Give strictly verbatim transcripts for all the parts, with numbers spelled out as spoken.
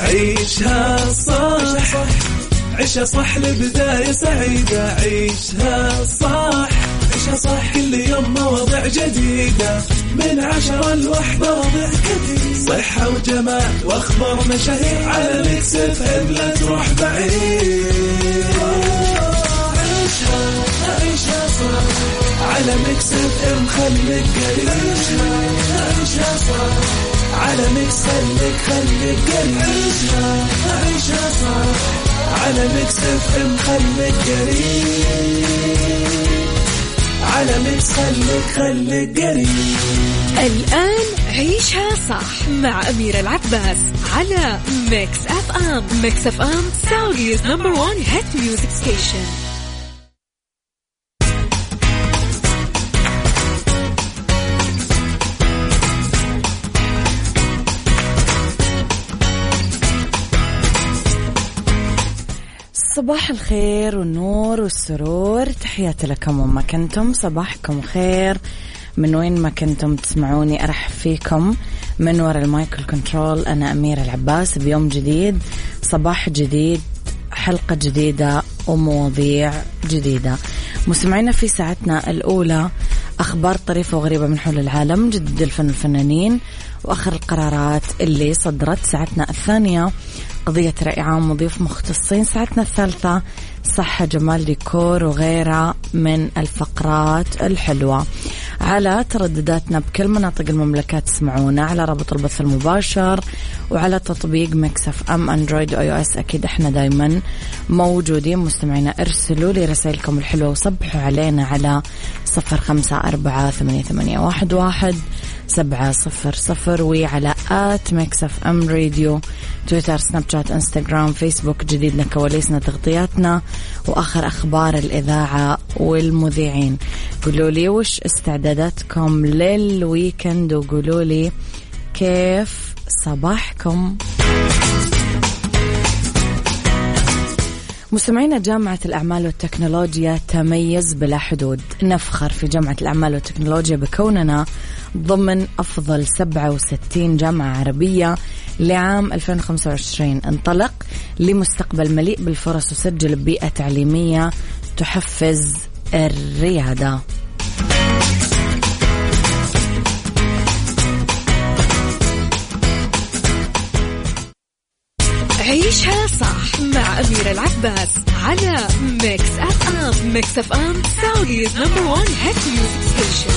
عيشها صح عيشها صح لبداية سعيدة. عيشها صح عيشها صح كل يوم مواضيع جديدة من عشرة لوحدة مواضيع كثير صحة وجمال وأخبار مشاهير على ميكس اف ام لا تروح بعيد. عيشها عيشها صح على ميكس اف ام خليك قريب. عيشها صح على ميكس خليك خليك قريب. عيشها عيشها صح على ميكس اف ام خليك قريب. على ميكس خليك خليك قريب. الآن عيشها صح مع أميرة العباس على ميكس اف ام. ميكس اف ام سعوديز نمبر وان هيت ميوزك ستيشن. صباح الخير والنور والسرور، تحياتي لكم وما كنتم. صباحكم خير من وين ما كنتم تسمعوني. أرحب فيكم من وراء المايكل كنترول. أنا أميرة العباس بيوم جديد، صباح جديد، حلقة جديدة ومواضيع جديدة. مستمعينا في ساعتنا الأولى أخبار طريفة وغريبة من حول العالم، جدد الفن الفنانين وآخر القرارات اللي صدرت. ساعتنا الثانية قضية رأي عام وضيوف مختصين. ساعتنا الثالثة صحة جمال ديكور وغيرها من الفقرات الحلوة. على تردداتنا بكل مناطق المملكة تسمعونا على رابط البث المباشر وعلى تطبيق ميكس اف ام اندرويد واي او اس. اكيد احنا دايما موجودين. مستمعينا ارسلوا لي رسائلكم الحلوة وصبحوا علينا على صفر خمسة أربعة ثمانية ثمانية واحد واحد سبعة صفر صفر وعلى آت ميكس اف ام راديو، تويتر، سناب شات، انستغرام، فيسبوك. جديدنا، كواليسنا، تغطياتنا وآخر أخبار الإذاعة والمذيعين. قولوا لي وش استعداداتكم للويكند وقولوا لي كيف صباحكم. مستمعينا، جامعة الأعمال والتكنولوجيا تميز بلا حدود. نفخر في جامعة الأعمال والتكنولوجيا بكوننا ضمن أفضل سبعة وستين جامعة عربية لعام ألفين وخمسة وعشرين. انطلق لمستقبل مليء بالفرص وسجل ببيئة تعليمية تحفز الريادة. عيشها صح مع أميرة العباس على ميكس اف ام. ميكس اف ام سعوديز نمبر وان هيت ميوزك ستيشن.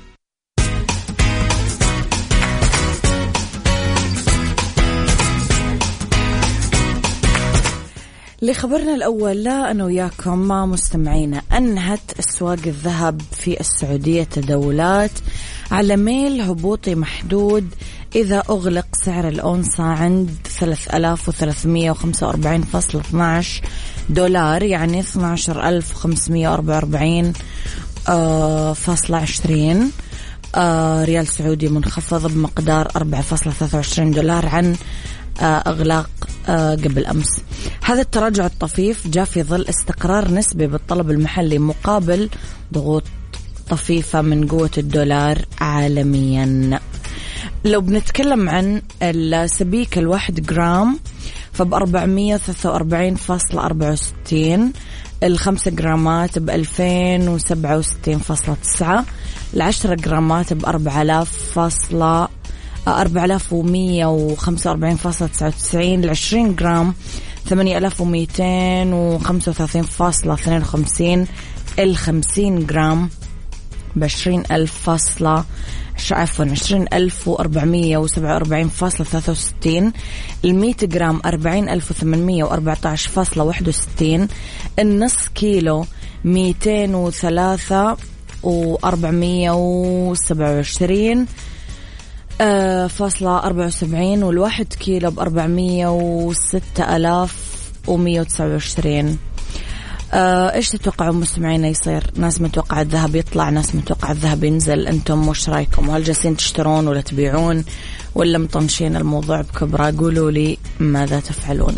لخبرنا الأول، لا أنا وياكم ما مستمعينا، أنهت أسواق الذهب في السعودية تداولات على ميل هبوطي محدود إذا أغلق سعر الأونصة عند ثلاثة آلاف وثلاثمية وخمسة وأربعين فاصلة اثني عشر دولار، يعني اثني عشر ألف وخمسمية وأربعة وأربعين فاصلة عشرين ريال سعودي، منخفض بمقدار أربعة فاصلة ثلاثة وعشرين دولار عن أغلاق قبل أمس. هذا التراجع الطفيف جاء في ظل استقرار نسبي بالطلب المحلي مقابل ضغوط طفيفة من قوة الدولار عالميا. لو بنتكلم عن السبيكة الواحد جرام فبأربعمية وثلاثة وأربعين فاصلة أربعة وستين، الخمسة جرامات بألفين وسبعة وستين فاصلة تسعة، العشرة جرامات بأربعة آلاف فاصلة أربعة آلاف ومية وخمسة وأربعين فاصلة تسعة وتسعين، العشرين جرام ثمانية آلاف ومئتين وخمسة وثلاثين فاصلة اثنين وخمسين، الخمسين جرام بعشرين ألف فاصلة عفوا عشرين ألف وأربعمية وسبعة وأربعين فاصلة ثلاثة وستين، المية جرام أربعين ألف وثمانمية وأربعة عشر فاصلة واحد وستين، النص كيلو مئتين وثلاثة وأربعمية وسبعة وعشرين فاصلة أربعة وسبعين، والواحد كيلو بأربعمية وستة آلاف ومية وتسعة وعشرين. آه، إيش تتوقعون مستمعين يصير؟ ناس متوقع الذهب يطلع، ناس متوقع الذهب ينزل. أنتم وش رأيكم؟ وهل جالسين تشترون ولا تبيعون ولا مطنشين الموضوع بكبرى؟ قولوا لي ماذا تفعلون.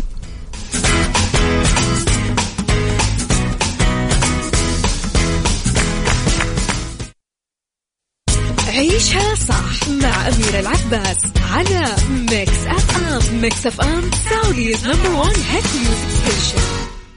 عيشها صح مع أميرة العباس على ميكس أف أم. ميكس أف أم سعوديز نمبر وان هيت ميوزك ستيشن.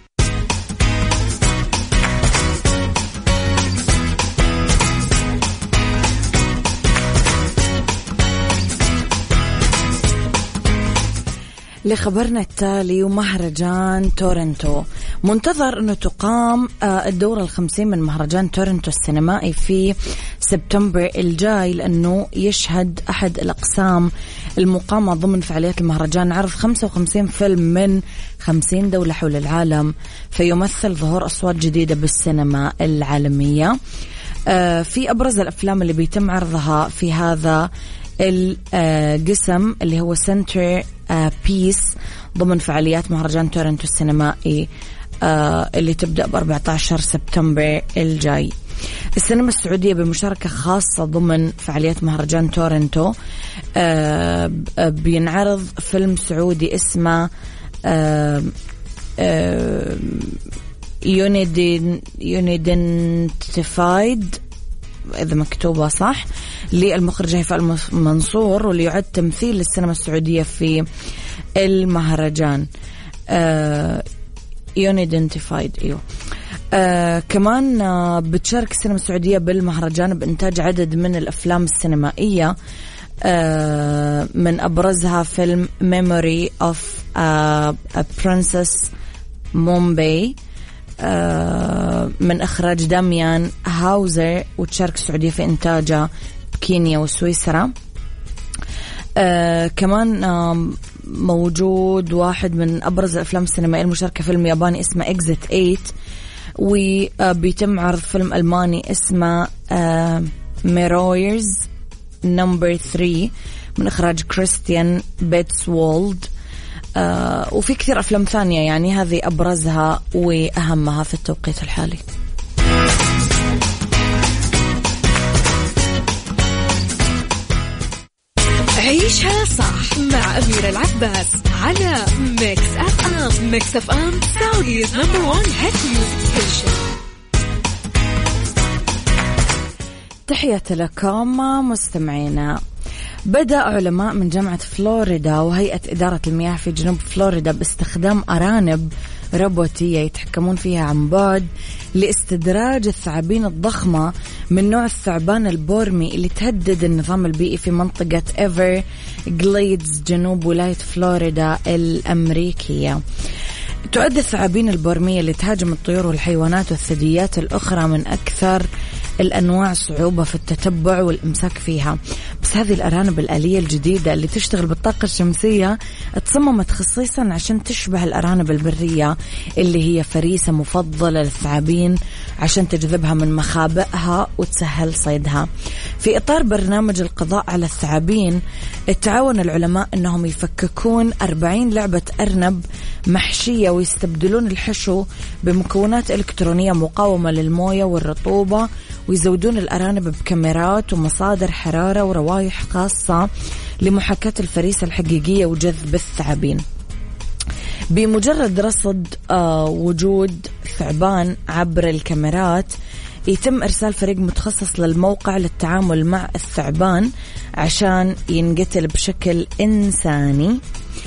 لخبرنا التالي، ومهرجان تورنتو منتظر أنه تقام الدورة الخمسين من مهرجان تورنتو السينمائي في سبتمبر الجاي، لأنه يشهد أحد الأقسام المقامة ضمن فعاليات المهرجان عرض خمسة وخمسين فيلم من خمسين دولة حول العالم، فيمثل ظهور أصوات جديدة بالسينما العالمية. في أبرز الأفلام اللي بيتم عرضها في هذا القسم اللي هو سنتر بيس ضمن فعاليات مهرجان تورنتو السينمائي اللي تبدأ ب أربعة عشر سبتمبر الجاي. السينما السعودية بمشاركة خاصة ضمن فعاليات مهرجان تورنتو بينعرض فيلم سعودي اسمه يونيدنتيفايد إذا مكتوبة صح، للمخرج هيفاء المنصور، واللي يعد تمثيل للسينما السعودية في المهرجان. يونيدنتيفايد ايوه. آه كمان آه بتشارك السينما السعودية بالمهرجان بإنتاج عدد من الأفلام السينمائية، آه من أبرزها فيلم Memory of a Princess Mumbai آه من إخراج داميان هاوزر، وتشارك السعودية في إنتاجه بكينيا وسويسرا. آه كمان آه موجود واحد من أبرز الأفلام السينمائية المشاركة، فيلم ياباني اسمه إكزيت ثمانية، وبيتم عرض فيلم ألماني اسمه ميرويرز نمبر ثلاثة من إخراج كريستيان بيتسوولد. آه وفي كثير أفلام ثانية، يعني هذه أبرزها وأهمها في التوقيت الحالي. عيشها صح مع أميرة العباس على ميكس أف أم. ميكس أف أم سعوديز نمبر وان هيت ميوزك ستيشن. تحياتي لكم مستمعينا. بدأ علماء من جامعة فلوريدا وهيئة إدارة المياه في جنوب فلوريدا باستخدام أرانب روبوتية يتحكمون فيها عن بعد لاستدراج الثعابين الضخمة من نوع الثعبان البورمي اللي تهدد النظام البيئي في منطقة إيفر جليدز جنوب ولاية فلوريدا الأمريكية. تعد الثعابين البورمية اللي تهاجم الطيور والحيوانات والثدييات الأخرى من أكثر الأنواع صعوبة في التتبع والإمساك فيها، بس هذه الأرانب الآلية الجديدة اللي تشتغل بالطاقة الشمسية تصممت خصيصا عشان تشبه الأرانب البرية اللي هي فريسة مفضلة للثعابين عشان تجذبها من مخابئها وتسهل صيدها. في إطار برنامج القضاء على الثعابين، التعاون العلماء أنهم يفككون أربعين لعبة أرنب محشية ويستبدلون الحشو بمكونات إلكترونية مقاومة للموية والرطوبة، ويزودون الأرانب بكاميرات ومصادر حرارة وروايح خاصة لمحاكاة الفريسة الحقيقية وجذب الثعابين. بمجرد رصد آه وجود ثعبان عبر الكاميرات، يتم إرسال فريق متخصص للموقع للتعامل مع الثعبان عشان ينقتل بشكل إنساني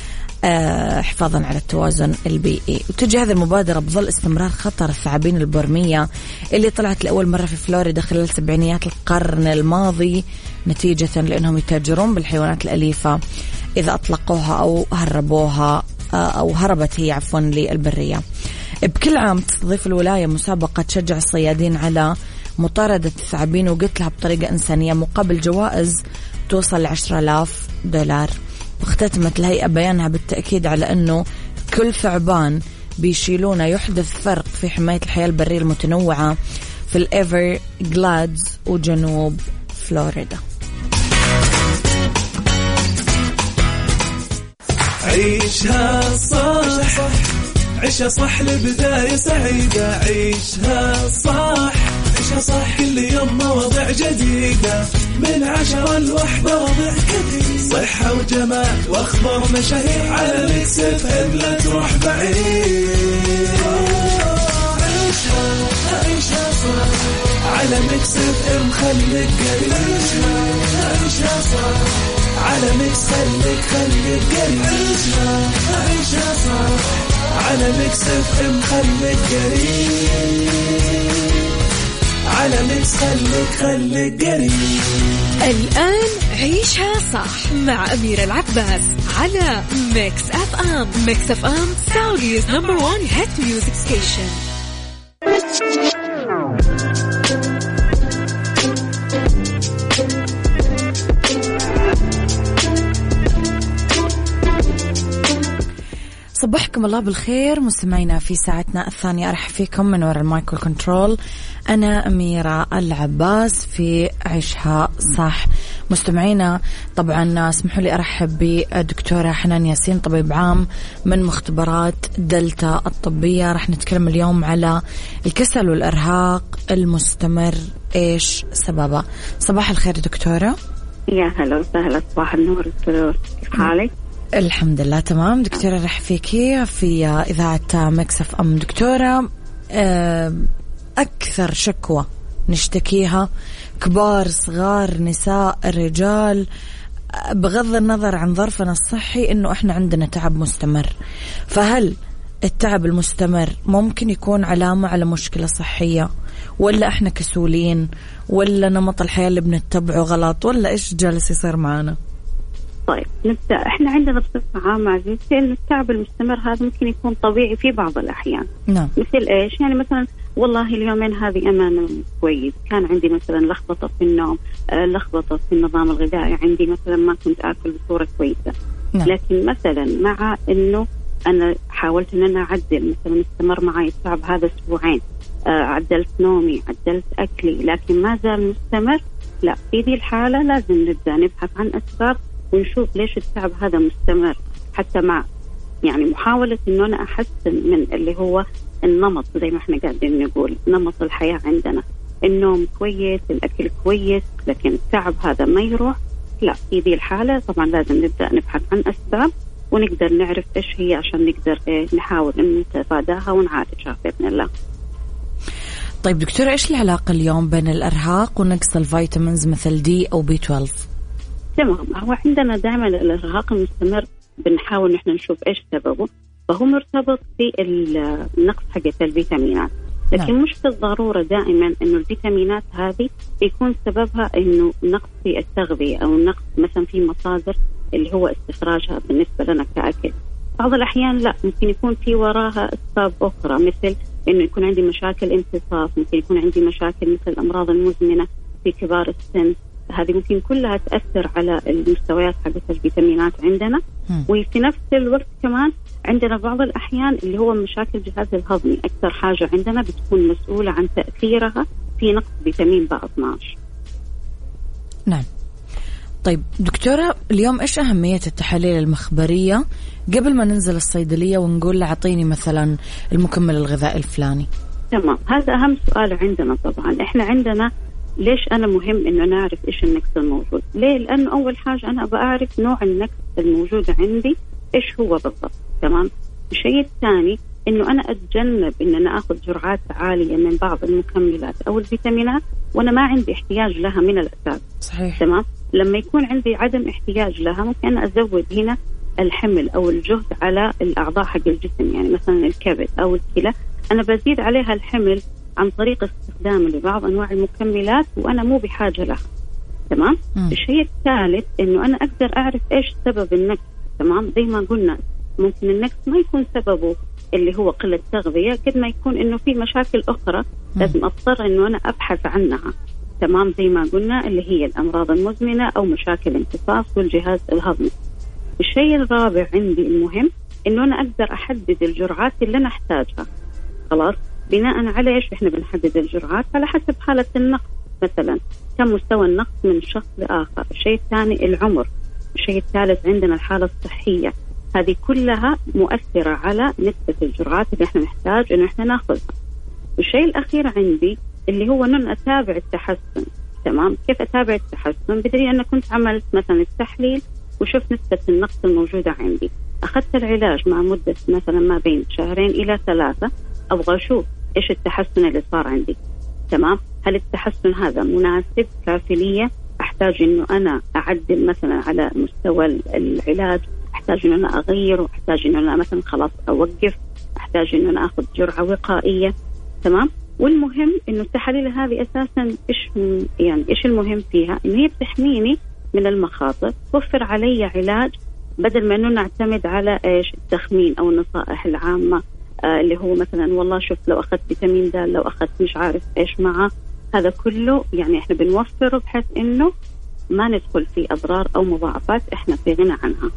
آه حفاظا على التوازن البيئي. وتجي هذه المبادرة بظل استمرار خطر الثعابين البرمية اللي طلعت لأول مرة في فلوريدا خلال سبعينيات القرن الماضي، نتيجة لأنهم يتاجرون بالحيوانات الأليفة إذا أطلقوها أو هربوها آه أو هربت هي عفوا للبرية. بكل عام تستضيف الولاية مسابقة تشجع الصيادين على مطاردة الثعابين وقتلها بطريقة إنسانية مقابل جوائز توصل لعشرة آلاف دولار. واختتمت الهيئة بيانها بالتأكيد على أنه كل ثعبان بيشيلونه يحدث فرق في حماية الحياة البرية المتنوعة في الإيفر جلادز وجنوب فلوريدا. عيشها صح، عيشها صح لبداية سعيدة. عيشها صح، عيشها صح كل يوم مواضيع جديدة، من عشرة لوحدة وضع جديد، صحة وجمال واخبار مشاهير على ميكس اف ام، لا تروح بعيد. عيشها عيشها صح على ميكس اف ام خليك قريب عيشها عيشها صح على ميكس خليك خليك قريب عيشها عيشها صح على ميكس اف ام خليك قريب على ميكس خليك خليك قريب. الآن عيشها صح مع أميرة العباس على ميكس اف ام. ميكس اف ام سعوديز نمبر وان هيت ميوزك ستيشن. صبحكم الله بالخير مستمعينا في ساعتنا الثانية. أرحب فيكم من وراء المايكرو كنترول، أنا أميرة العباس في عيشها صح. مستمعينا طبعا اسمحوا لي أرحب بدكتورة حنان ياسين، طبيب عام من مختبرات دلتا الطبية. رح نتكلم اليوم على الكسل والإرهاق المستمر، إيش سببه؟ صباح الخير دكتورة. يا هلا وسهلا، صباح النور السرور، كيف حالك؟ الحمد لله تمام. دكتورة رح فيكي في إذاعة ميكس اف ام. دكتورة أكثر شكوى نشتكيها كبار صغار نساء رجال بغض النظر عن ظرفنا الصحي إنه إحنا عندنا تعب مستمر، فهل التعب المستمر ممكن يكون علامة على مشكلة صحية، ولا إحنا كسولين، ولا نمط الحياة اللي بنتبعه غلط، ولا إيش جالس يصير معنا؟ طيب نبدأ. احنا عندنا بصفة عامة عزيزتي ان التعب المستمر هذا ممكن يكون طبيعي في بعض الأحيان. نعم. مثل ايش؟ يعني مثلا والله اليومين هذه أمانة كويس، كان عندي مثلا لخبطة في النوم، آه لخبطة في النظام الغذائي، عندي مثلا ما كنت آكل بصورة كويسة. نعم. لكن مثلا مع انه أنا حاولت ان أنا أعدل، مثلا استمر معي التعب هذا أسبوعين، آه عدلت نومي، عدلت أكلي، لكن ما زال مستمر، لا، في ذي الحالة لازم نبدأ نبحث عن أسباب ونشوف ليش التعب هذا مستمر، حتى مع يعني محاولة إنه أنا أحسن من اللي هو النمط، زي ما إحنا قاعدين نقول نمط الحياة عندنا، النوم كويس، الأكل كويس، لكن التعب هذا ما يروح. لا، في ذي الحالة طبعا لازم نبدأ نبحث عن أسباب ونقدر نعرف إيش هي عشان نقدر إيه نحاول إن نتفاداها ونعالجها بإذن الله. طيب دكتورة، إيش العلاقة اليوم بين الإرهاق ونقص الفيتامينز مثل دي أو بي اثنا عشر؟ تمام. هو عندنا دائما الإرهاق المستمر بنحاول نحن نشوف إيش سببه، فهو مرتبط في النقص حقة الفيتامينات، لكن نعم. مش بالضرورة دائما إنه الفيتامينات هذه يكون سببها إنه نقص في التغذية أو نقص مثلا في مصادر اللي هو استخراجها بالنسبة لنا كأكل. بعض الأحيان لا، ممكن يكون في وراها أسباب أخرى، مثل إنه يكون عندي مشاكل امتصاص، ممكن يكون عندي مشاكل مثل الأمراض المزمنة في كبار السن، هذه ممكن كلها تأثر على المستويات حقت الفيتامينات عندنا. وفي نفس الوقت كمان عندنا بعض الأحيان اللي هو مشاكل الجهاز الهضمي، أكثر حاجة عندنا بتكون مسؤولة عن تأثيرها في نقص فيتامين ب اثنا عشر. نعم. طيب دكتورة، اليوم إيش أهمية التحاليل المخبرية قبل ما ننزل الصيدلية ونقول له أعطيني مثلا المكمل الغذائي الفلاني؟ تمام، هذا أهم سؤال عندنا. طبعا إحنا عندنا ليش أنا مهم إنه نعرف إيش النقص الموجود؟ ليه؟ لأنه أول حاجة أنا بعرف نوع النقص الموجود عندي إيش هو بالضبط. تمام. الشيء الثاني إنه أنا أتجنب إن أنا أخذ جرعات عالية من بعض المكملات أو الفيتامينات وأنا ما عندي احتياج لها من الأساس. صحيح. تمام. لما يكون عندي عدم احتياج لها ممكن أنا أزود هنا الحمل أو الجهد على الأعضاء حق الجسم، يعني مثلا الكبد أو الكلى، أنا بزيد عليها الحمل عن طريق استخدام لبعض أنواع المكملات وأنا مو بحاجة لها. تمام. م. الشيء الثالث إنه أنا أقدر أعرف إيش سبب النقص. تمام. زي ما قلنا ممكن النقص ما يكون سببه اللي هو قلة تغذية، قد ما يكون إنه في مشاكل أخرى لازم أضطر إنه أنا أبحث عنها. تمام. زي ما قلنا اللي هي الأمراض المزمنة أو مشاكل امتصاص والجهاز الهضمي. الشيء الرابع عندي المهم إنه أنا أقدر أحدد الجرعات اللي أنا أحتاجها. خلاص، بناء على إيش إحنا بنحدد الجرعات؟ على حسب حالة النقص، مثلا كم مستوى النقص من شخص لآخر. الشيء الثاني العمر. الشيء الثالث عندنا الحالة الصحية. هذه كلها مؤثرة على نسبة الجرعات اللي إحنا نحتاج إنه إحنا نأخذها. الشيء الأخير عندي اللي هو أن أتابع التحسن. تمام. كيف أتابع التحسن؟ بدليل أن كنت عملت مثلا التحليل وشوف نسبة النقص الموجودة عندي، أخذت العلاج مع مدة مثلا ما بين شهرين إلى ثلاثة، أبغى أشوف إيش التحسن اللي صار عندي. تمام. هل التحسن هذا مناسب كافي لي؟ أحتاج إنه أنا أعدل مثلا على مستوى العلاج، أحتاج إنه أنا أغير، وأحتاج إنه أنا مثلا خلاص أوقف، أحتاج إنه أنا أخذ جرعة وقائية. تمام. والمهم إنه التحاليل هذه أساسا إيش يعني إيش المهم فيها؟ إنه هي بتحميني من المخاطر، توفر علي علاج بدل ما إنه نعتمد على إيش التخمين أو النصائح العامة آه اللي هو مثلا والله شوف لو أخذت فيتامين د، لو أخذت مش عارف إيش معه، هذا كله يعني إحنا بنوفره بحيث إنه ما ندخل في أضرار أو مضاعفات إحنا في غنى عنها.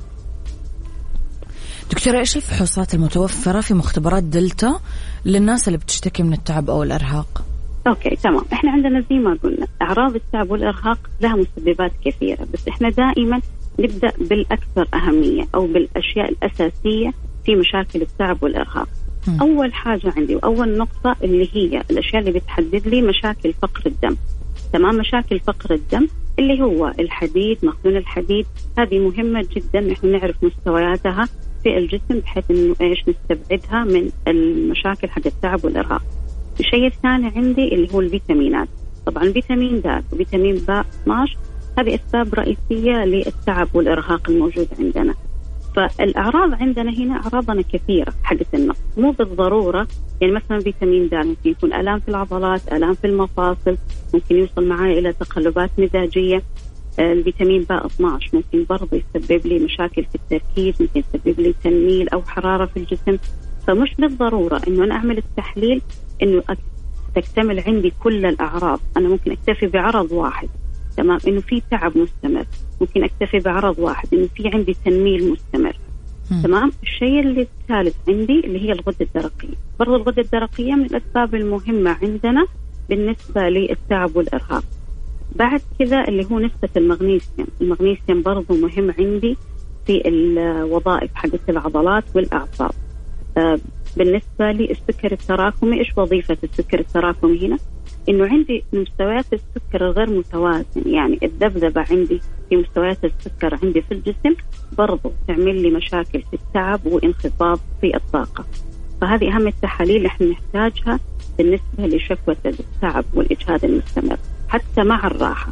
دكتورة، إيش الفحوصات المتوفرة في مختبرات دلتا للناس اللي بتشتكي من التعب أو الإرهاق؟ أوكي تمام. إحنا عندنا زي ما قلنا أعراض التعب والإرهاق لها مسببات كثيرة، بس إحنا دائما نبدأ بالأكثر أهمية أو بالأشياء الأساسية في مشاكل التعب والإرهاق. م. أول حاجة عندي وأول نقطة اللي هي الأشياء اللي بتحدد لي مشاكل فقر الدم. تمام. مشاكل فقر الدم اللي هو الحديد، مخزون الحديد، هذه مهمة جدا إحنا نعرف مستوياتها في الجسم بحيث إنه إيش نستبعدها من المشاكل حق التعب والإرهاق. الشيء الثاني عندي اللي هو الفيتامينات. طبعا فيتامين د وفيتامين ب اثناشر هذه أسباب رئيسية للتعب والإرهاق الموجود عندنا. فالأعراض عندنا هنا أعراضنا كثيرة حقة النقص، مو بالضرورة يعني مثلا فيتامين د ممكن يكون آلام في العضلات، آلام في المفاصل، ممكن يوصل معي إلى تقلبات مزاجية. الفيتامين ب اثناشر ممكن برضه يسبب لي مشاكل في التركيز، ممكن يسبب لي تنميل أو حرارة في الجسم. فمش بالضرورة إنه أنا أعمل التحليل إنه تكتمل عندي كل الأعراض. أنا ممكن أكتفي بعرض واحد، تمام، إنه في تعب مستمر، ممكن أكتفي بعرض واحد إنه في عندي تنميل مستمر. م. تمام. الشيء اللي الثالث عندي اللي هي الغدة الدرقية. برضو الغدة الدرقية من الأسباب المهمة عندنا بالنسبة للتعب والإرهاق. بعد كذا اللي هو نسبة المغنيسيوم. المغنيسيوم برضو مهم عندي في الوظائف حقت العضلات والأعصاب. آه بالنسبة للسكر التراكمي، إيش وظيفة السكر التراكمي هنا؟ إنه عندي مستويات السكر غير متوازن، يعني الذبذبة عندي في مستويات السكر عندي في الجسم برضو تعمل لي مشاكل في التعب وانخفاض في الطاقة. فهذه أهم التحاليل اللي احنا نحتاجها بالنسبة لشكوى التعب والإجهاد المستمر حتى مع الراحة.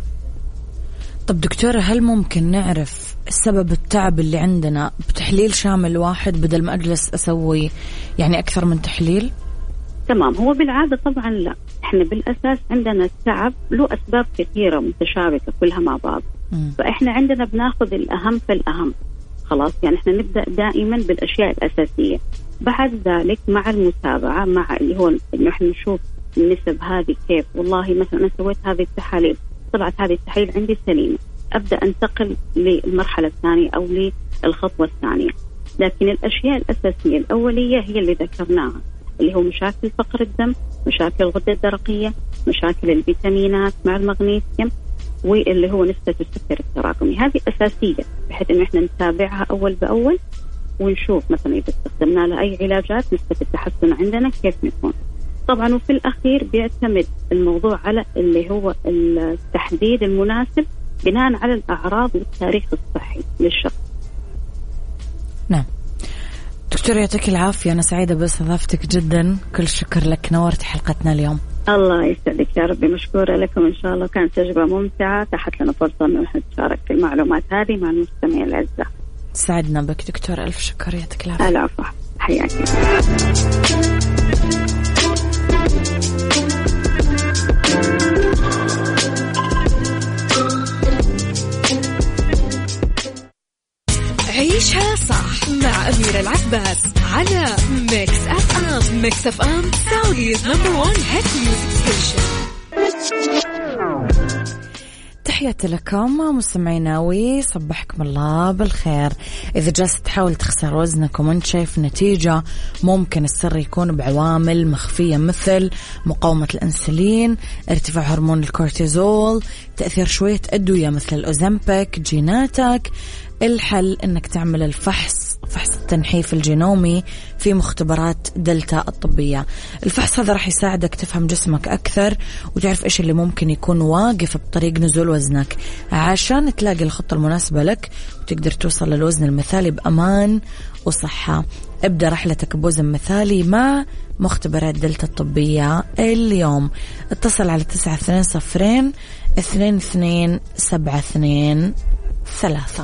طب دكتورة، هل ممكن نعرف سبب التعب اللي عندنا بتحليل شامل واحد بدل ما أجلس أسوي يعني أكثر من تحليل؟ تمام. هو بالعادة طبعا لا، احنا بالأساس عندنا التعب له أسباب كثيرة متشابكة كلها مع بعض. م. فإحنا عندنا بناخذ الأهم فالأهم خلاص. يعني احنا نبدأ دائما بالأشياء الأساسية، بعد ذلك مع المتابعة مع اللي هو إنه احنا نشوف النسب هذه كيف. والله مثلا أنا سويت هذه التحاليل، طلعت هذه التحاليل عندي سليمة، أبدأ أنتقل للمرحلة الثانية أو للخطوة الثانية. لكن الأشياء الأساسية الأولية هي اللي ذكرناها، اللي هو مشاكل فقر الدم، مشاكل الغدة الدرقية، مشاكل الفيتامينات مع المغنيسيوم، واللي هو نسبة السكر التراكمي. هذه أساسية بحيث إنه إحنا نتابعها أول بأول ونشوف مثلا إذا استخدمنا لها أي علاجات نسبة التحسن عندنا كيف نكون. طبعا وفي الأخير بيعتمد الموضوع على اللي هو التحديد المناسب بناء على الأعراض والتاريخ الصحي للشخص. نعم دكتور، يعطيك العافية، أنا سعيدة باستضافتك جدا، كل الشكر لك، نورت حلقتنا اليوم. الله يسعدك يا ربي، مشكورة لكم إن شاء الله، كانت تجربة ممتعة، تحت لنا فرصة أن نتشارك في المعلومات هذه مع المستمعين الأعزاء. سعدنا بك دكتور، ألف شكر، يعطيك العافية. العفو، حياك. عيشها صح مع أميرة العباس على ميكس أف أم. ميكس أف أم سعوديز نمبر وان هيت ميوزك ستيشن. تحياتي لكم مستمعينا وصبحكم الله بالخير. إذا جالس تحاول تخسر وزنك ومن شايف نتيجة، ممكن السر يكون بعوامل مخفية مثل مقاومة الأنسولين، ارتفاع هرمون الكورتيزول، تأثير شوية أدوية مثل الأوزمبيك، جيناتك. الحل إنك تعمل الفحص، فحص التنحيف الجينومي في مختبرات دلتا الطبية. الفحص هذا راح يساعدك تفهم جسمك أكثر وتعرف إيش اللي ممكن يكون واقف بطريق نزول وزنك عشان تلاقي الخطة المناسبة لك وتقدر توصل للوزن المثالي بأمان وصحة. ابدأ رحلتك بوزن مثالي مع مختبرات دلتا الطبية اليوم. اتصل على تسعة اثنين صفرين اثنين اثنين سبعة اثنين ثلاثة.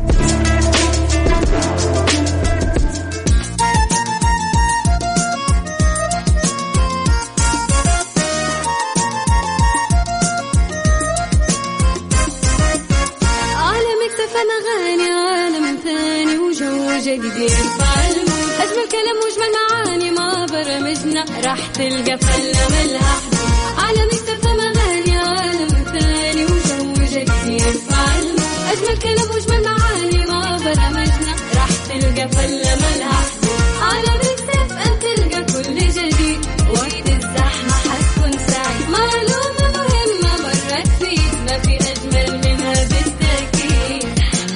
جديد فعلمود أجمل كلام وجمل معاني ما برمجنا راح تلقى فلة ملها حدود على مكتب مغاني عالم ثاني وجو جديد فعلمود أجمل كلام وجمل معاني ما برمجنا راح تلقى فلة ملها حدود على مكتب أن تلقى كل جديد وقت الزحمة حتكون سعيد معلومة مهمة مرت فيك ما في أجمل منها بالتأكيد.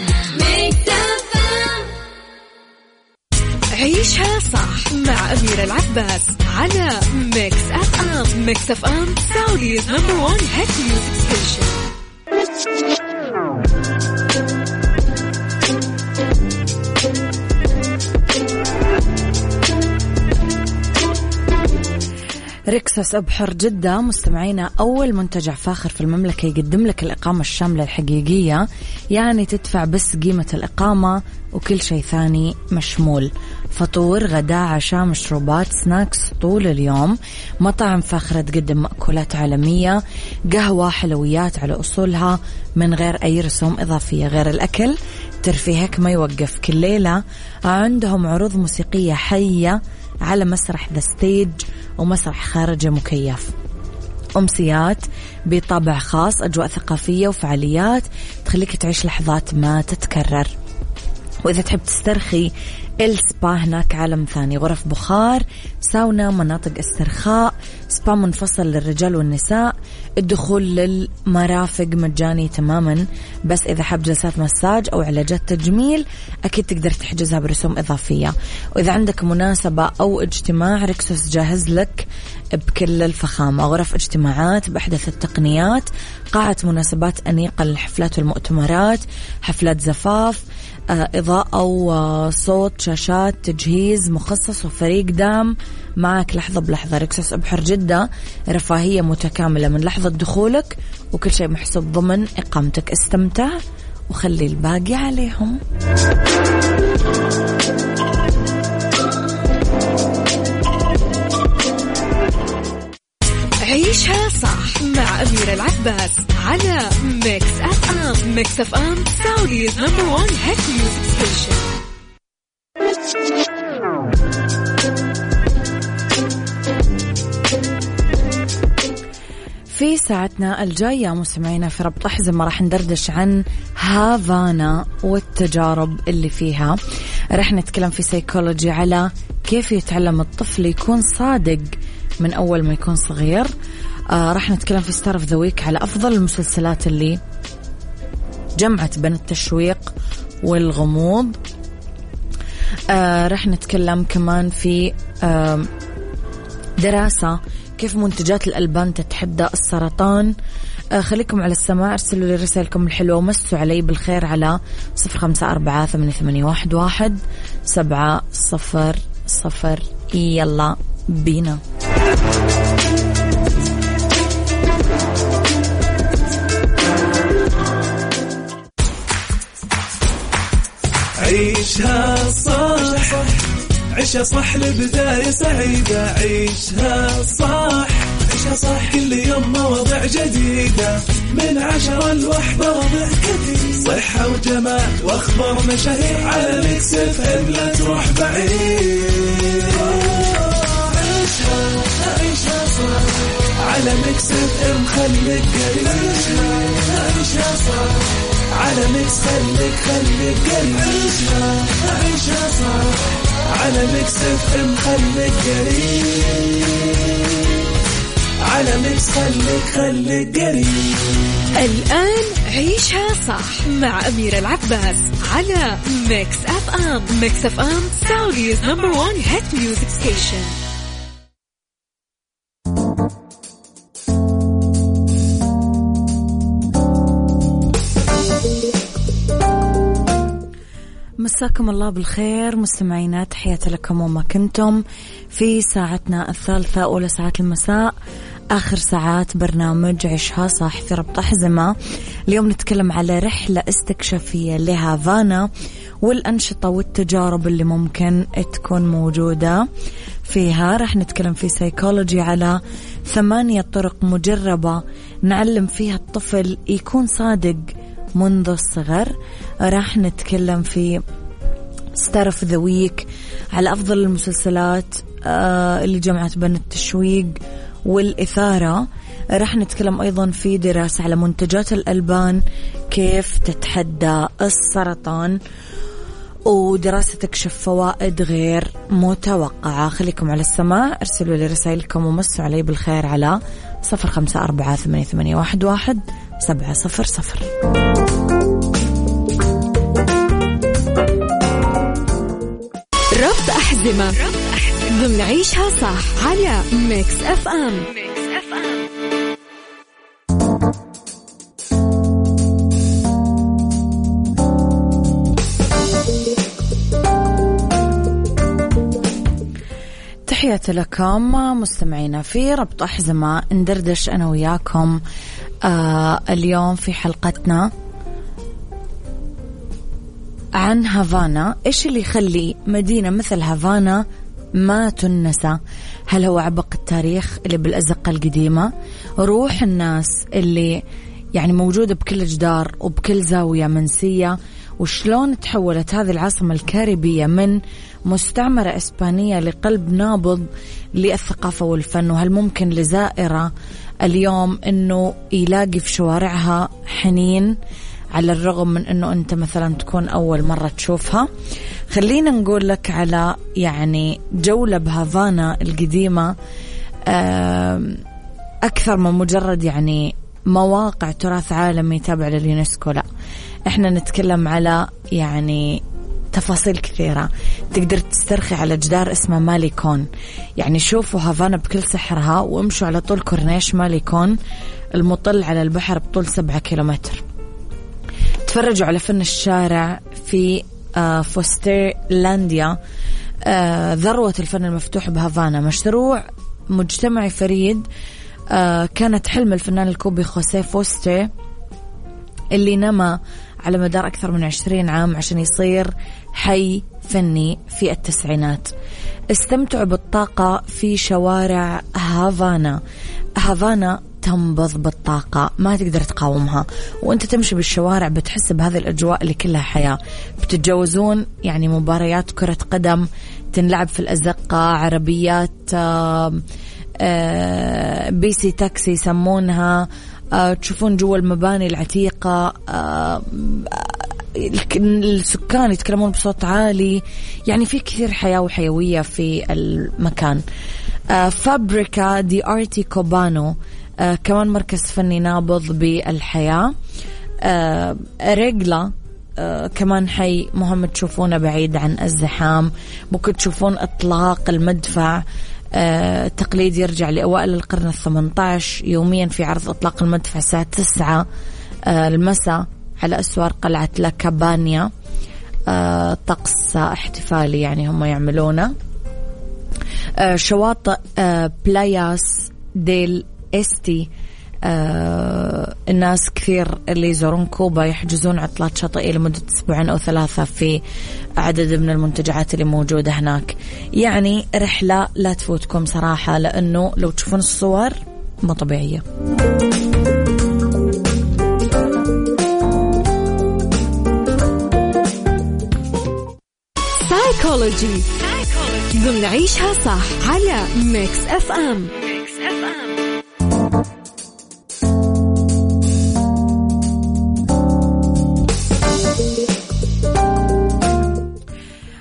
عيشها صح مع أميرة العباس على ميكس أف أم. ميكس أف أم سعوديز نمبر وان هيت ميوزك ستيشن. ريكسوس أبحر جدة مستمعينا أول منتجع فاخر في المملكة يقدم لك الإقامة الشاملة الحقيقية، يعني تدفع بس قيمة الإقامة وكل شيء ثاني مشمول. فطور، غداء، عشاء، مشروبات، سناكس طول اليوم. مطاعم فاخرة تقدم مأكولات عالمية، قهوة، حلويات على أصولها من غير أي رسوم إضافية. غير الأكل ترفيهك ما يوقف، كل ليلة عندهم عروض موسيقية حية على مسرح ذا ستيج ومسرح خارجي مكيف، أمسيات بطابع خاص، أجواء ثقافية وفعاليات تخليك تعيش لحظات ما تتكرر. وإذا تحب تسترخي السبا هناك عالم ثاني، غرف بخار، ساونا، مناطق استرخاء، سبا منفصل للرجال والنساء. الدخول للمرافق مجاني تماما، بس إذا حاب جلسات مساج أو علاجات تجميل أكيد تقدر تحجزها برسوم إضافية. وإذا عندك مناسبة أو اجتماع ريكسوس جاهز لك بكل الفخامة، غرف اجتماعات بأحدث التقنيات، قاعة مناسبات أنيقة للحفلات والمؤتمرات، حفلات زفاف، إضاءة وصوت، شاشات، تجهيز مخصص وفريق دعم معك لحظة بلحظة. ريكسوس أبحر جدة رفاهية متكاملة من لحظة دخولك وكل شيء محسوب ضمن إقامتك. استمتع وخلي الباقي عليهم. عيشها صح مع أميرة العباس على ميكس أف أم. ميكس أف أم سعوديز نمبر وان هيت ميوزك ستيشن. في ساعتنا الجاية مستمعينا في ربط أحزمة راح ندردش عن هافانا والتجارب اللي فيها. راح نتكلم في سيكولوجي على كيف يتعلم الطفل يكون صادق من أول ما يكون صغير. آه راح نتكلم في ستار اوف ذا ويك على أفضل المسلسلات اللي جمعت بين التشويق والغموض. آه راح نتكلم كمان في آه دراسة كيف منتجات الألبان تتحدى السرطان. آه خليكم على السماع، ارسلوا لي رسائلكم الحلوة ومسوا علي بالخير على صفر خمسة أربعة ثمانية ثمانية واحد واحد سبعة صفر صفر. يلا بينا. عيشها صح، عيشها صح لبداية سعيدة. عيشها صح، عيشها صح كل يوم مواضيع جديدة من عشرة لوحدة، ربع كثير صحة وجمال واخبار مشاهير على ميكس اف ام. لا تروح بعيد، عيشها عيشها صح على ميكس اف ام. خليك قريب، عيشها صح على ميكس، خليك خليك قريب. عيشها عيشها صح على ميكس اف ام. خليك قريب، على ميكس خليك خليك قريب. الآن عيشها صح مع أميرة العباس على ميكس أف أم. ميكس أف أم سعوديز نمبر وان هيت ميوزك ستيشن. مساكم الله بالخير مستمعينا، تحياتي لكم وما كنتم في ساعتنا الثالثة أولى ساعات المساء، آخر ساعات برنامج عيشها صح في ربط أحزمة. اليوم نتكلم على رحلة استكشافية لهافانا والأنشطة والتجارب اللي ممكن تكون موجودة فيها. رح نتكلم في سيكولوجي على ثمانية طرق مجربة نعلم فيها الطفل يكون صادق منذ الصغر. راح نتكلم في ستار اوف ذا ويك على أفضل المسلسلات آه اللي جمعت بين التشويق والإثارة. راح نتكلم أيضا في دراسة على منتجات الألبان كيف تتحدى السرطان، ودراسة تكشف فوائد غير متوقعة. خليكم على السماع، ارسلوا لي رسائلكم ومسوا علي بالخير على صفر خمسة أربعة ثمانية ثمانية واحد واحد سبعة صفر صفر. ربط أحزمة ضمن عيشها صح على ميكس أف أم. تحياتي لكم مستمعينا في ربط أحزمة. ندردش أنا وياكم آه اليوم في حلقتنا عن هافانا. إيش اللي يخلي مدينة مثل هافانا ما تنسى؟ هل هو عبق التاريخ اللي بالأزقة القديمة، روح الناس اللي يعني موجودة بكل جدار وبكل زاوية منسية، وشلون تحولت هذه العاصمة الكاريبية من مستعمرة إسبانية لقلب نابض للثقافة والفن؟ وهل ممكن لزائرة اليوم أنه يلاقي في شوارعها حنين على الرغم من أنه أنت مثلا تكون أول مرة تشوفها؟ خلينا نقول لك على يعني جولة بهافانا القديمة أكثر من مجرد يعني مواقع تراث عالمي تابع لليونسكو. لا، احنا نتكلم على يعني تفاصيل كثيرة. تقدر تسترخي على جدار اسمه ماليكون. يعني شوفوا هافانا بكل سحرها وامشوا على طول كورنيش ماليكون المطل على البحر بطول سبعة كيلومتر. تفرجوا على فن الشارع في آه فوسترلانديا، آه ذروة الفن المفتوح بهافانا. مشروع مجتمعي فريد آه كانت حلم الفنان الكوبي خوسيه فوستر اللي نما على مدار أكثر من عشرين عام عشان يصير حي فني في التسعينات. استمتعوا بالطاقة في شوارع هافانا. هافانا تنبض بالطاقة، ما تقدر تقاومها، وانت تمشي بالشوارع بتحس بهذه الأجواء اللي كلها حياة. بتتجاوزون يعني مباريات كرة قدم تنلعب في الأزقة، عربيات آآ آآ بيسي تاكسي يسمونها، تشوفون جوا المباني العتيقة السكان يتكلمون بصوت عالي. يعني في كثير حياة وحيوية في المكان. فابريكا دي آرتي كوبانو كمان مركز فني نابض بالحياة. ريغلا كمان حي مهم تشوفونه بعيد عن الزحام. ممكن تشوفون إطلاق المدفع آه، تقليد يرجع لأوائل القرن الثمانية عشر. يوميا في عرض إطلاق المدفع الساعة تسعة آه، المساء على أسوار قلعة لاكابانيا. آه، طقس احتفالي يعني هم يعملونه. آه، شواطئ آه، بلاياس ديل استي. آه، الناس كثير اللي يزورون كوبا يحجزون عطلات شاطئية لمدة أسبوعين أو ثلاثة في عدد من المنتجعات اللي موجودة هناك. يعني رحلة لا تفوتكم صراحة، لأنه لو تشوفون الصور مو طبيعية. سايكولوجي ضمن عيشها صح على ميكس أف أم.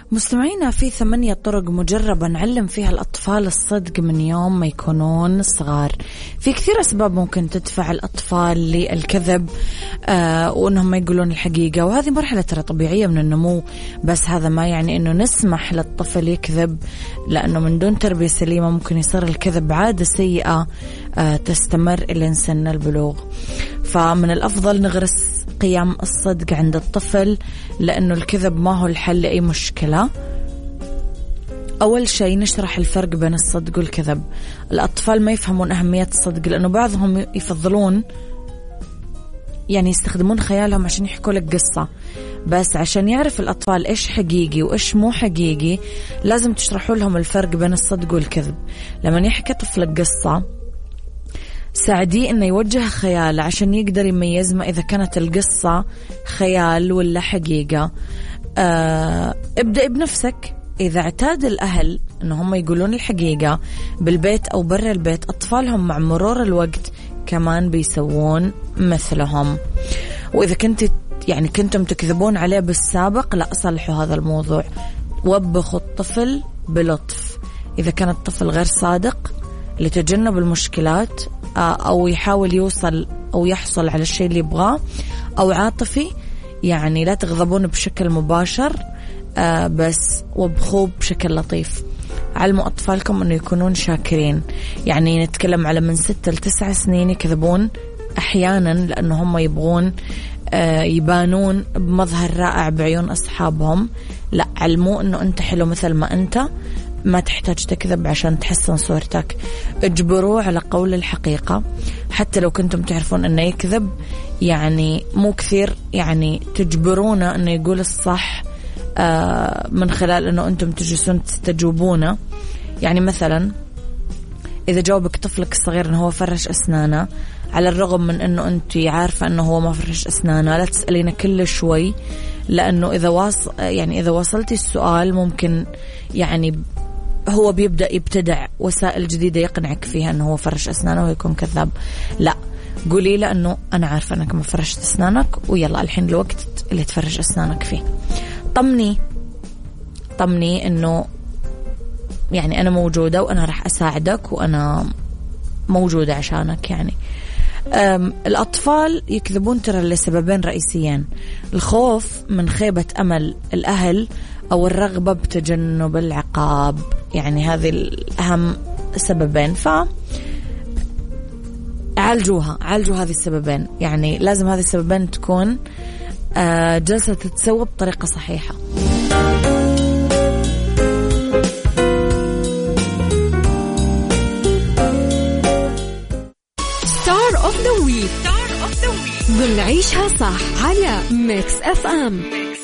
مستمعينا، في ثمانية طرق مجربة نعلم فيها الأطفال الصدق من يوم ما يكونون صغار. في كثير أسباب ممكن تدفع الأطفال للكذب آه وأنهم ما يقولون الحقيقة، وهذه مرحلة ترى طبيعية من النمو، بس هذا ما يعني أنه نسمح للطفل يكذب، لأنه من دون تربية سليمة ممكن يصير الكذب عادة سيئة آه تستمر إلى سن البلوغ. فمن الأفضل نغرس قيم الصدق عند الطفل، لأنه الكذب ما هو الحل لأي مشكلة. أول شيء نشرح الفرق بين الصدق والكذب. الأطفال ما يفهمون أهمية الصدق، لأنه بعضهم يفضلون يعني يستخدمون خيالهم عشان يحكوا لك قصة، بس عشان يعرف الأطفال إيش حقيقي وإيش مو حقيقي لازم تشرحوا لهم الفرق بين الصدق والكذب. لما يحكي طفلك قصة ساعديه إنه يوجه خياله عشان يقدر يميز ما إذا كانت القصة خيال ولا حقيقة. آه ابدأ بنفسك. إذا اعتاد الأهل إنه هم يقولون الحقيقة بالبيت أو برا البيت، أطفالهم مع مرور الوقت كمان بيسوون مثلهم. وإذا كنت يعني كنتم تكذبون عليه بالسابق، لا صلحوا هذا الموضوع، وبخوا الطفل بلطف. إذا كان الطفل غير صادق لتجنب المشكلات أو يحاول يوصل أو يحصل على الشيء اللي يبغاه، أو عاطفي، يعني لا تغضبون بشكل مباشر، آه بس وبخوه بشكل لطيف. علموا أطفالكم أنه يكونون شاكرين. يعني نتكلم على من ستة لتسع سنين يكذبون أحيانا لأنه هم يبغون آه يبانون بمظهر رائع بعيون أصحابهم. لا، علموا أنه أنت حلو مثل ما أنت، ما تحتاج تكذب عشان تحسن صورتك. اجبروه على قول الحقيقة حتى لو كنتم تعرفون أنه يكذب، يعني مو كثير يعني تجبرونه أنه يقول الصح آه من خلال أنه أنتم تجلسون تستجوبونه. يعني مثلا إذا جاوبك طفلك الصغير أنه هو فرش أسنانه، على الرغم من أنه أنت عارفة أنه هو ما فرش أسنانه، لا تسألينه كل شوي، لأنه إذا واصل يعني إذا وصلتي السؤال ممكن يعني هو بيبدأ يبتدع وسائل جديدة يقنعك فيها أنه هو فرش أسنانه ويكون كذاب. لا، قولي له أنه أنا عارفة أنك ما فرشت أسنانك، ويلا الحين الوقت اللي تفرش أسنانك فيه. طمني طمني أنه يعني أنا موجودة وأنا راح أساعدك وأنا موجودة عشانك. يعني الأطفال يكذبون ترى لسببين رئيسيين: الخوف من خيبة أمل الأهل، أو الرغبة بتجنب العقاب. يعني هذه الأهم سببين، ف عالجوها عالجوا هذه السببين. يعني لازم هذه السببين تكون جلسة تتسوى بطريقة صحيحة. ستار اوف ذا ويك ضمن عيشها صح على ميكس اف ام.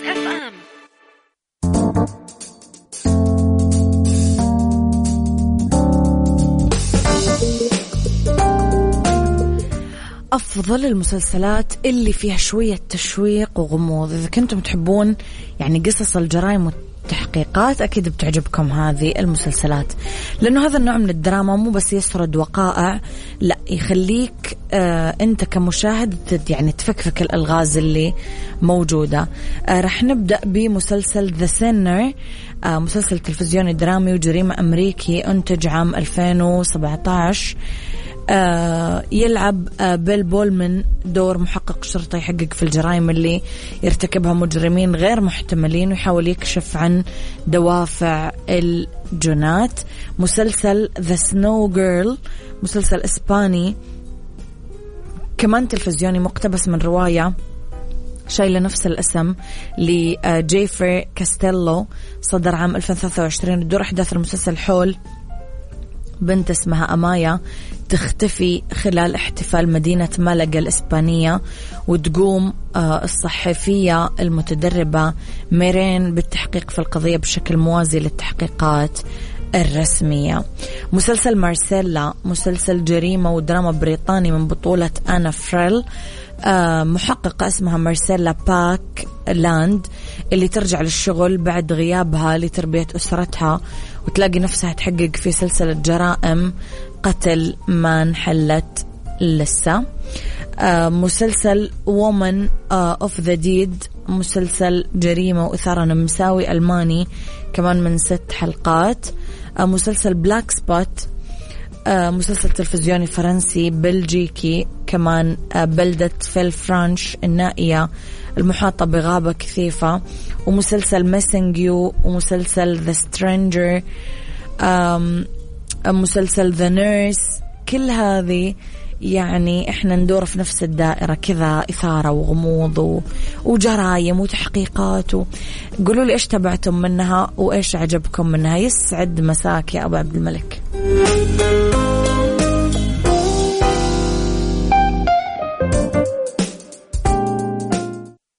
أفضل المسلسلات اللي فيها شوية تشويق وغموض. إذا كنتم تحبون يعني قصص الجرائم والتحقيقات أكيد بتعجبكم هذه المسلسلات، لأنه هذا النوع من الدراما مو بس يسرد وقائع، لا يخليك آه أنت كمشاهد يعني تفكفك الألغاز اللي موجودة. آه رح نبدأ بمسلسل The Sinner، آه مسلسل تلفزيوني درامي وجريمة أمريكي أنتج عام ألفين وسبعة عشر. آه يلعب آه بيل بولمان دور محقق شرطي يحقق في الجرائم اللي يرتكبها مجرمين غير محتملين، ويحاول يكشف عن دوافع الجنات. مسلسل The Snow Girl مسلسل إسباني كمان تلفزيوني مقتبس من رواية شايلة نفس الاسم لجيفري كاستيلو، صدر عام ألفين وثلاثة وعشرين. الدور أحداث المسلسل حول بنت اسمها أمايا تختفي خلال احتفال مدينة مالاغا الإسبانية، وتقوم الصحفية المتدربة ميرين بالتحقيق في القضية بشكل موازي للتحقيقات الرسمية. مسلسل مارسيلا مسلسل جريمة ودراما بريطاني من بطولة أنا فريل، محققة اسمها مارسيلا باك لاند اللي ترجع للشغل بعد غيابها لتربية أسرتها، وتلاقي نفسها تحقق في سلسلة جرائم قتل ما انحلت لسه. مسلسل Woman of the Dead مسلسل جريمة وإثارة نمساوي ألماني كمان من ست حلقات. مسلسل بلاك سبوت مسلسل تلفزيوني فرنسي بلجيكي كمان بلدة فيلفرانش النائية المحاطة بغابة كثيفة. ومسلسل ميسنج يو ومسلسل ذا سترينجر مسلسل ذا نيرس. كل هذه يعني إحنا ندور في نفس الدائرة كذا إثارة وغموض وجرايم وتحقيقات. قولوا لي إيش تبعتم منها وإيش عجبكم منها. يسعد مساك يا أبو عبد الملك.